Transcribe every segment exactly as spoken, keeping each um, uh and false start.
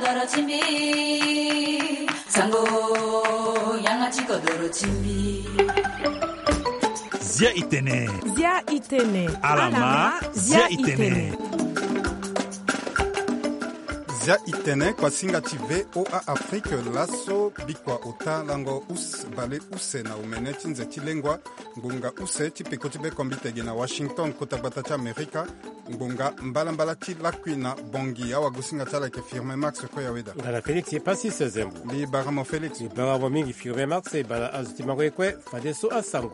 kodoro chimbi sango yangachi kodoro chimbi Zia itene Zia itene Alama Zia itene Zia itene kwa singa ti V O A Afrique laso bikwa ota lango us bale use na umene tinze tilengwa ngunga use tipeko tibe kombitege na Washington kota batacha Amerika ngunga mbala mbala ti lakwi na bongi awa gusinga tala ke firme Max ko yaweda ngala Felix ye pasi sezembu li baramo Felix li baramo mingi firme Max e bala azuti mangwekwe fadeso asango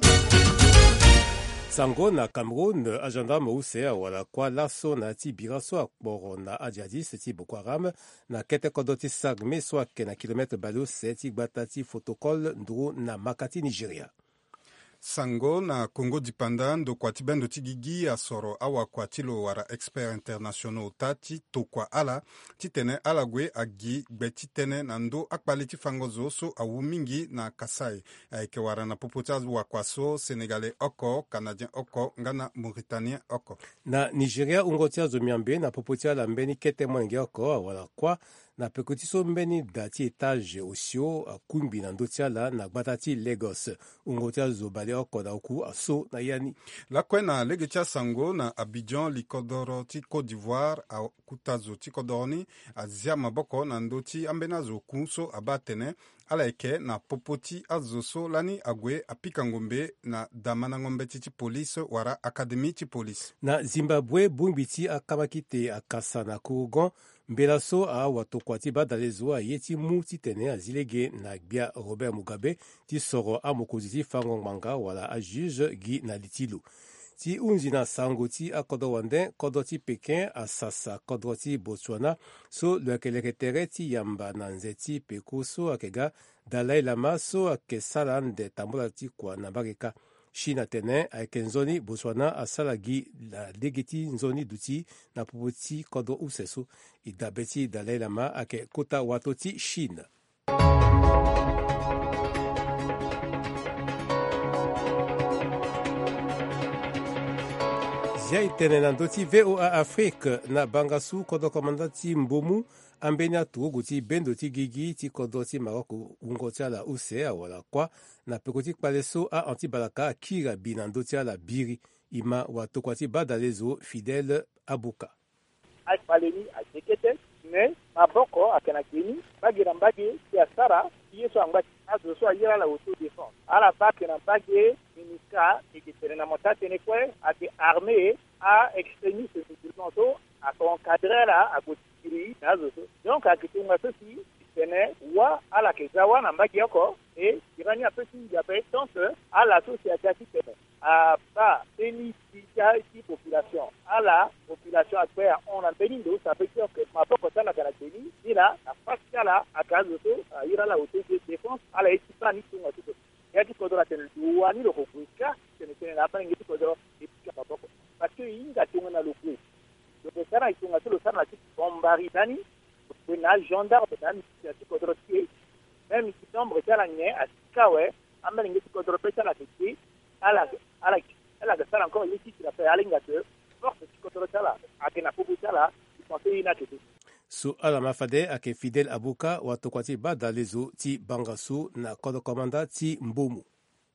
Sango na Cameroun, agenda mouse wala kwa laso na ti biraso akboro na adjadis ti Boko Haram na kete kodoti sagme swake na kilometre balo se ti batati protocole ndru na Makati Nigeria. Sango na Congo dipanda ndo kwa tibendo tigigi asoro awa kwa tilo wara expert international tati to kwa ala titene alagwe agi betitene na ndo akpali tifangozo so awu mingi na Kasai aike wara na popotaz wa kwaso Senegalais oko Canadien oko ngana Mauritanien oko na Nigeria ungotia zomiambe na popotia la mbeni kete mwenge oko wala kwa na pekotiso mbeni dati etage osio akumbi na ndotia la na gbatati Lagos ungotia zobale oko na oku aso na yani la kwe na legetia Sango na Abidjan likodoro ti Côte d'Ivoire a kutazo ti kodoroni azia maboko na ndoti ambenazo kunso abatene ala eke na popoti azoso lani agwe apika ngombe na damana ngombe ti police wara akademi ti police na Zimbabwe bumbiti akamakite akasa na Kogon mbelaso a watokwati badalezo a yeti mu ti tene azilege na gbia Robert Mugabe ti soro a mokozi ti fango manga wala a juge gi na litilu ti unzi na sango ti akodo wande kodo ti Pekin asasa kodo ti Botswana so lwekeleketere ti yamba na nzeti peko so akega Dalai Lama so ake sala nde tambola ti kwa na bareka China tene ayeke nzoni Botswana asala gi la lege ti nzoni duti na popo ti kodo use so e dabe ti Dalai Lama ayeke kota wato ti Chine. Zia itene na ndö ti V O A Afrique na bangasu kodo komanda ti Mbomu ambeni atugu ti bendo ti gigi ti kodo ti Maroko ungo ti ala use awala kwa na peko ti kpale so a anti balaka akira bi na ndö ti ala biri ima watokua ti badalezo Fidèle Abuka akpaleni akekete me maboko ayeke na keni mbage na mbage ti asara ti ye so angba ti azo so aira la autodéfense ala ba ayeke na mbage MINUSCA e yeke tene na mo ti atene kue ayeke armé a extrémiste musulman so ayeke encadré la ague ti kiri na azo so donc ayeke tonga so si tene wa ala yeke za wâ na mbage oko e irani apeut ti ngiabe donc ala so si ayeke ti tene aba eni ti ti population ala population akue ahon na mbeni ndo ça veut dire que maboko ti ala yeke na teni ni la na pasi ti ala ayeke azo so aira la autodéfense ala e ti ba ni tonga so ya ti kodro atene duwa ni loko kuika tene tene na apane ngi ti kodro e ti maboko parce que inga tonga na lokue loko sara i tonga so lo sara na ti bombari dani kue na gendarme na misi ti kodro ti même si nombre ti ala nge asika awe ambele ngi ti kodro peut ti ala yeke ti ala ala ala yeke sara encore ye ti ti la fait ala hinga te force ti kodro ti ala ayeke na popo ti ala i pense ye ni ayeke te so ala mafade ayeke Fidèle Abuka watokua ti badalezo ti bangasu na kodo komanda ti Mbomu.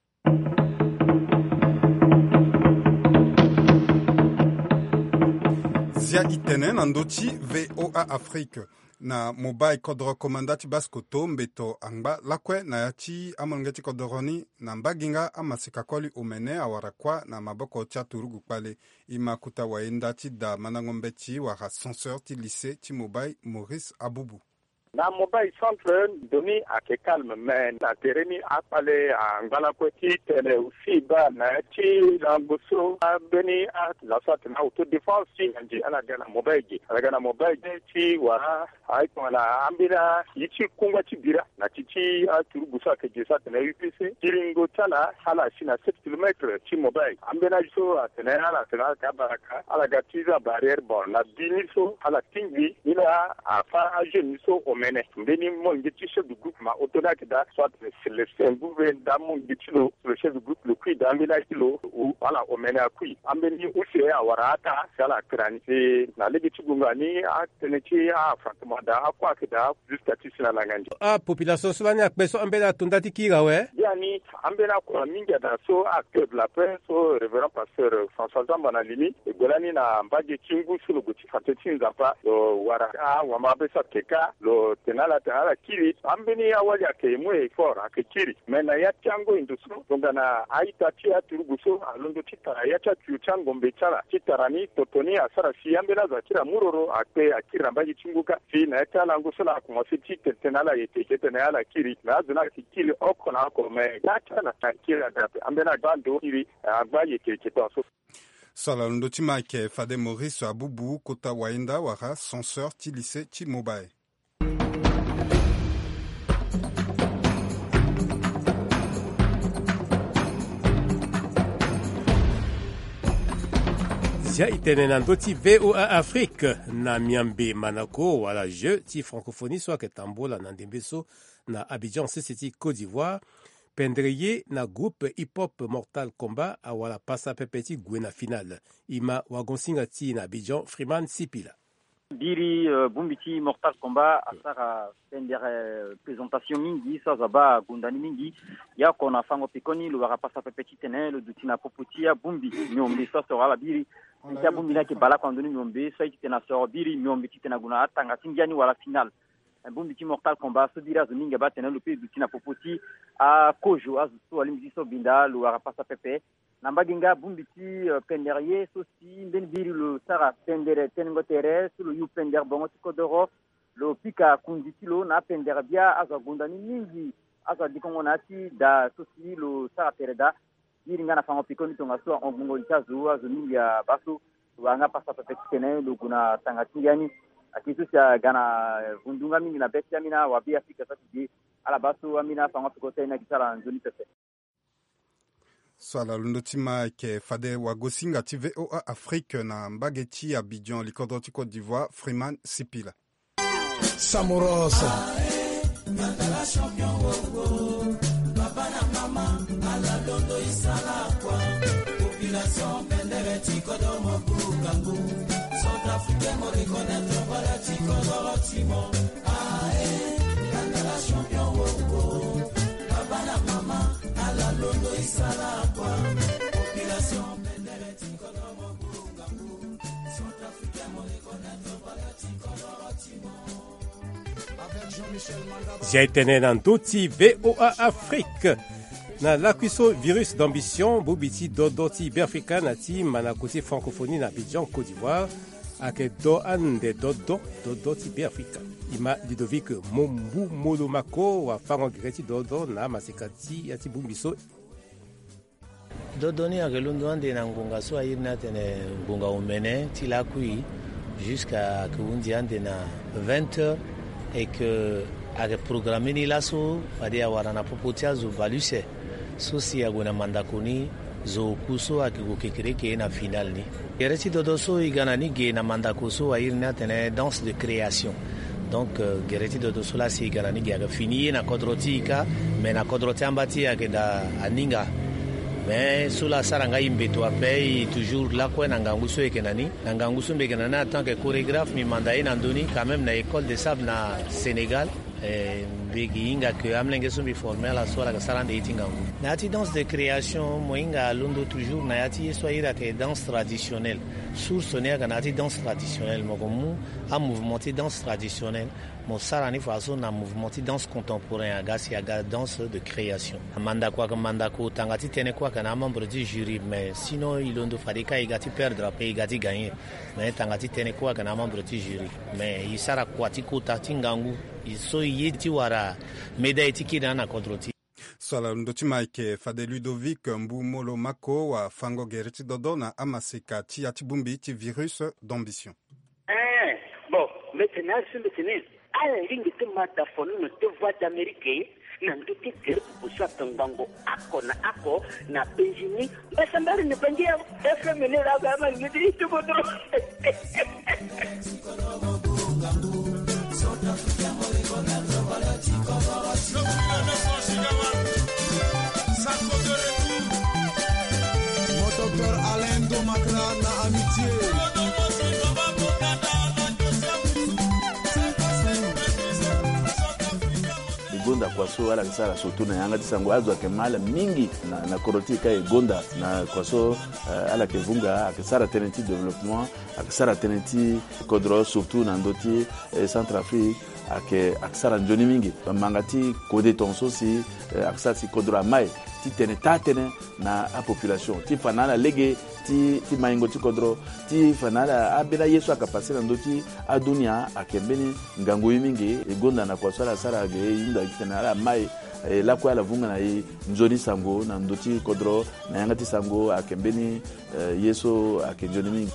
Zia itene na ndö ti V O A Afrique na mobile kodro komanda ti baskoto mbeto angba lakue na ya ti amonge ti kodoroni na mbaginga amasika koli omene awara kwa na maboko ti aturugu kpale i ma kuta waenda ti da manangombe ti wara censeur ti lycée ti mobile Maurice Abubu na mobile centre domi ayeke calme me na tere ni akpale angbala kue ti tene usi ba na ti langoso abeni alaso atene autodéfense ti nganji ala ga na mobile gi ala ga na mobile gi ti wara ayeke na ambila ye ti kungba ti bira na ti ti aturugu so ayeke ge so atene U P C ti ringo ti ala ala si na sept kilomètres ti mobile ambeni so atene ala atene ayeke abaraka ala ga ti za barrière bon na bini so ala tingbi ni la afa ajeune so ome omene mbeni mo ngiti chef du groupe ma autonome da soit le gouvernement da mo ngiti lo le chef du groupe le qui da mbena kilo ou ala omene akui ambeni usi ya warata sala krani na legi chigunga ni a tenechi a franchement da akwa kida jusqu'à tisina la ngandi a population solani akbeso ambela tundati kira we yani ambela ko minga da so acteur de la paix so révérend pasteur François Zambanalini e golani na mbaje chingu sulu guti fateti nzapa lo wara a wa mabesa keka lo tenala tenala kiri ambeni awali ake mwe fort ake kiri mena ya chango indusu ngana aita tia turuguso alondo titara ya cha chango mbechala titarani totoni asara si ambela za kira muroro ake akira mbaje chinguka fi na tala ngusula kuma fi tenala yete ketena ala kiri na zuna kiri okona ko me gata na kira da ambela bando kiri agbaye keketo so Sala Ndotima ke Fade Maurice Abubu Kota Wainda Wara censeur ti lycée ti Mobaye. Zia itene na ndoti V O A Afrique na miambe manako wala jeu ti francophonie soit ke tambola na ndembeso na Abidjan C C T Côte d'Ivoire. Pendreye na groupe hip-hop Mortal Kombat a wala pasa pepeti gwena final. Ima wagonsinga ti na Abidjan Freeman Sipila. Biri uh, bumbiti Mortal Kombat asara pendere uh, présentation mingi sa zaba gundani mingi ya kona fango pikoni lo wara pasa pepeti tene lo dutina poputia bumbi nyombe sa sora la biri ntia bumbi na ke bala kwa ndoni nyombe sa itena sora biri nyombe tena guna atanga tingiani wala final. Bumbiti Mortal Kombat so dira zominga batena lo pe dutina popoti a kojo azu alimzi so binda lo wara pasa pepe nambaginga bumbiti uh, penderier so si ben biri lo sara pendere tengo tere so lo yu pender bongo tikodoro lo pika kunditi lo na pendere bia azu gundani mingi azu dikongo nati da so si lo sara tereda biri ngana fango pikoni tonga so ongungo itazu azu minga baso wanga pasa pepe tene lo guna tangatingani akisusa gana vundunga mingi na beti amina wabi Afrika sati ala basu amina fango pikote na kisara nzuni pepe. Swala lundotima ke Fade wagosinga ti V O A Afrique na mbageti Abidjan likodoti Côte d'Ivoire Freeman Sipila. Samorosa Natala champion wogo Baba na mama ala londo isala kwa population pendere tikodo mobugangu South Africa mo reconnaître para tikodo timo ae Natala champion wogo Baba na mama ala londo isala kwa population pendere tikodo mobugangu South Africa mo reconnaître para tikodo timo Zia itene na ndoti V O A Afrique na lakwiso virus d'ambition bubiti dodoti Berfika na ti manakoti francophonie na Abidjan Côte d'Ivoire ake do ande dodo dodoti Berfika ima Ludovic Mombu Molomako wa fango greti dodo na masekati ati bumbiso dodo ni ake lundo ande na ngunga so ayirna tene ngunga umene ti lakwi jusqu'à que undi ande na vingt heures et que avec programme ni laso fadi awarana popotia zo valuse so si agona mandakoni zo kuso akikukekireke na final ni gereti dodo so igana ni ge na mandakoso ayirna tene danse de création donc uh, gereti dodo so la si igana ni ge aga fini na kodrotika mais na kodroti ambati ageda aninga mais sur la saranga imbeto apei toujours là quoi nanganguso ekenani nanganguso bekenani en tant que chorégraphe mi mandaye nandoni quand même na école de sable na Sénégal eh begi inga que amlenge so mi formé la sola ka sarande itingangu na ti danse de création moinga londo toujours na yati so ira te danse traditionnelle sur sonia na ti danse traditionnelle mokomu a mouvement ti danse traditionnelle mo sarani faso na mouvement ti danse contemporain agasi aga danse de création amanda kwa amanda ko tangati tene kwa kana membre du jury mais sinon il ondo farika igati perdre après igati gagner mais tangati tene kwa kana membre du jury mais isara kwa ti ko tatingangu iso yeti wara médaille ti kida na kontroti Swala ndotima ke Fade Ludovic Mbu Molomako wa fango gereti dodo na amaseka ti atibumbi ti virus d'ambition. Eh bon maintenant sur le tennis ala ringi te mata fonu no te voix d'Amérique na nduti kere kuswa tangango ako na ako na penjini basambari ne penjia F M ne la gama ngidi tu bodro gonda kwa so ala sara sotu na yanga tisango azwa kemala mingi na na koroti kai gonda na kwa so uh, ala kevunga akisara tenenti development akisara tenenti kodro surtout na ndoti eh, Centrafrique ake akisara njoni mingi mangati kode tonso si eh, akisara si kodro mai ti tene tatene na a population ti fanala lege ti ti maingo ti kodro ti fanala abela yesu akapase na ndoti adunia akembeni ngango mingi egonda na kwa sala sala ge yinda kitana mai e la kwa la vunga na yi njoni sango na ndoti kodro na yanga ti sango akembeni uh, yesu akenjoni mingi.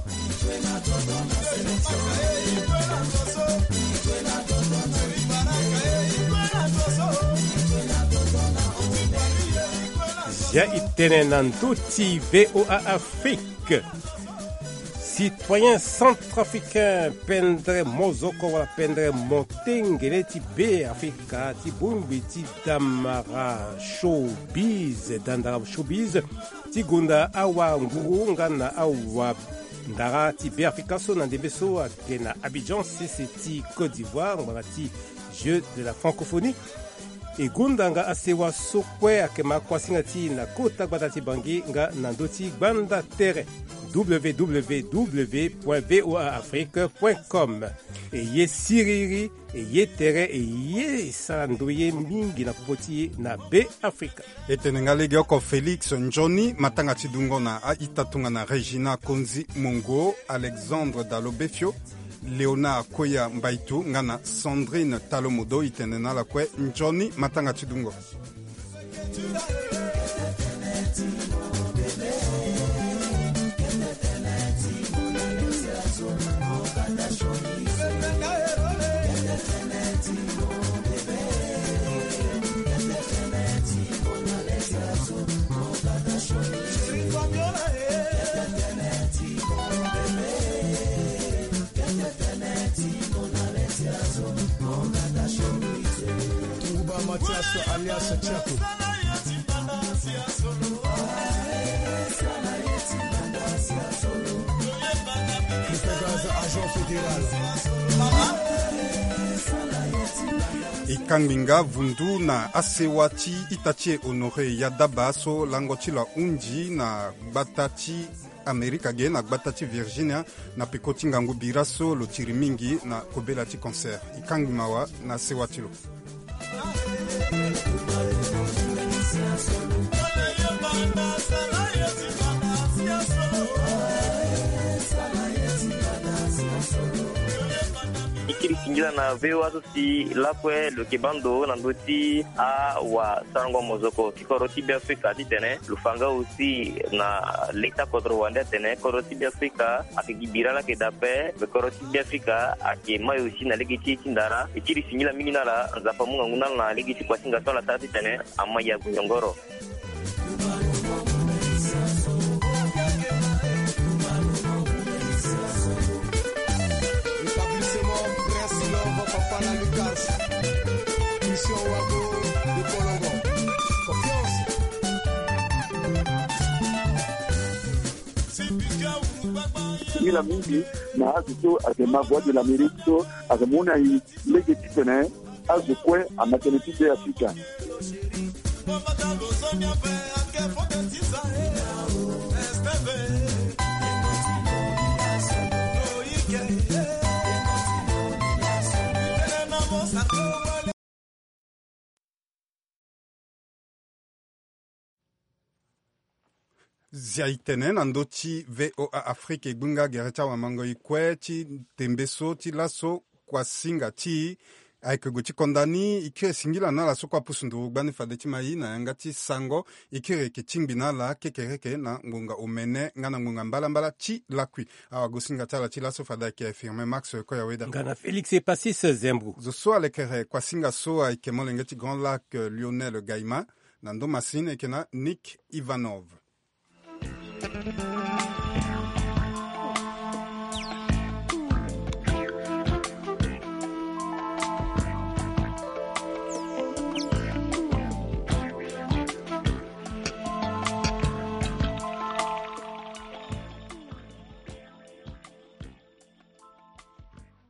Ya itene nanduti V O A Afrique. Citoyens centrafricains pendre mozoko wala pendre motengele ti be Afrika ti bumbi ti damara showbiz dandara showbiz ti gunda awa nguru ngana awa ndara ti be Afrika so na ndebe so akena Abidjan c'est ti Côte d'Ivoire ngana ti jeu de la francophonie e gunda nga asewa sokwe akema kwasinga ti na kota gbata ti bangi nga nandoti gbanda tere w w w point v o a afrique point com e ye siriri e ye tere e ye sarandoye mingi na popoti na be Afrika etene nga lege oko Félix Njoni matanga ti dungo na a itatunga na Regina Konzi Mongo Alexandre Dalobefio Léonard Koya Mbaitu ngana Sandrine Talomodo itene na la kwe Njoni matanga ti dungo Matiaso alias Chaco. Agent fédéral. Ikangminga vundu na asewati itachi honore yadaba so langotila unji na batati Amerika ge na batati Virginia na pekoti ngangu biraso lo tiri mingi na kobela ti concert ikangmawa na sewatilo. Ikiri singira na veo aso si lakwe lo kebando na ndoti a wa sarango mozoko tikoroti bi Afrika titene lufanga aussi na leta kodro wande tene koroti bi Afrika akigibira la kedape be koroti bi Afrika ake mayo aussi na legiti tindara ikiri singira minina la zafa munga nguna na legiti kwa singa tola tati tene amaya kunyongoro. ila mingi na azuto akema voix de l'Amérique so akamuna i legitime azukwe amateniti de Afrika. Ziaitene nandoti V O A Afrique egbunga gereta wa mango ikwe ti tembeso ti laso kwa singa ti aike goti kondani ikire singila na la so kwa pusundu gbani fadeti mai na yanga ti sango ikire ke tingbina la kekereke na ngunga omene ngana ngunga mbala mbala ti lakwi awa gosinga tala ti laso fada ke affirme Max Koya Weda ngana Félix Epassis Zembru zo so alekere kwa singa so aike molenge ti Grand Lac Lionel Gaima nando masine ekena Nick Ivanov. Thank you.